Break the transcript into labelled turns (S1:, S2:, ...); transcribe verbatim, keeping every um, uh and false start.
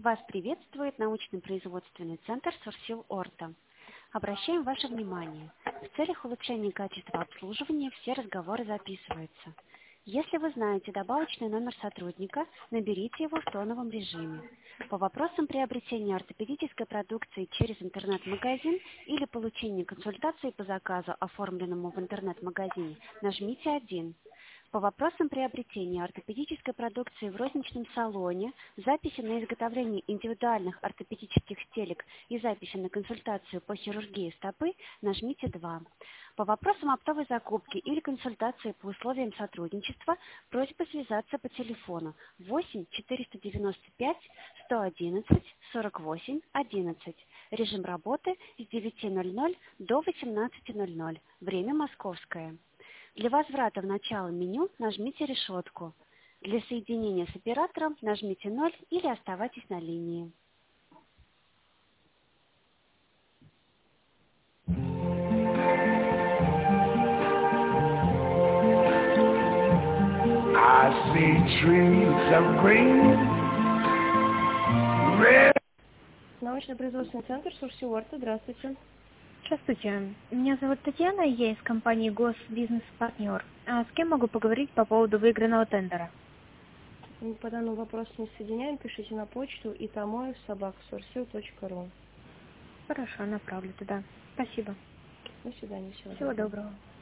S1: Вас приветствует научно-производственный центр Сурсил Орта. Обращаем ваше внимание. В целях улучшения качества обслуживания все разговоры записываются. Если вы знаете добавочный номер сотрудника, наберите его в тоновом режиме. По вопросам приобретения ортопедической продукции через интернет-магазин или получения консультации по заказу, оформленному в интернет-магазине, нажмите один. По вопросам приобретения ортопедической продукции в розничном салоне, записи на изготовление индивидуальных ортопедических стелек и записи на консультацию по хирургии стопы, нажмите два. По вопросам оптовой закупки или консультации по условиям сотрудничества, просьба связаться по телефону восемь четыреста девяносто пять сто одиннадцать сорок восемь одиннадцать. Режим работы с девяти ноль-ноль до восемнадцати ноль-ноль. Время московское. Для возврата в начало меню нажмите решетку. Для соединения с оператором нажмите ноль или оставайтесь на линии.
S2: I see trees of green, red.
S3: Научно-производственный центр Сурсил Орта. Здравствуйте.
S4: Здравствуйте. Меня зовут Татьяна, я из компании Госбизнес-партнер. А с кем могу поговорить по поводу выигранного тендера?
S3: Мы по данному вопросу не соединяем, пишите на почту итамоев собака сурсил точка ру.
S4: Хорошо, направлю туда. Спасибо.
S3: До свидания. Всего,
S4: Всего
S3: доброго.
S4: доброго.